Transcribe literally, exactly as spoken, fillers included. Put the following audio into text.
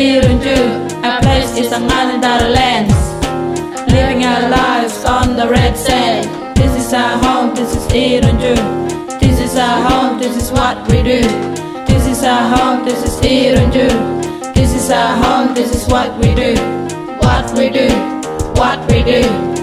Irunju. Our place is among the lands, living our lives on the red sand. This is our home, this is Irunju. This is our home, this is what we do. This is our home, this is Irunju. This is our home, this is what we do. What we do, what we do.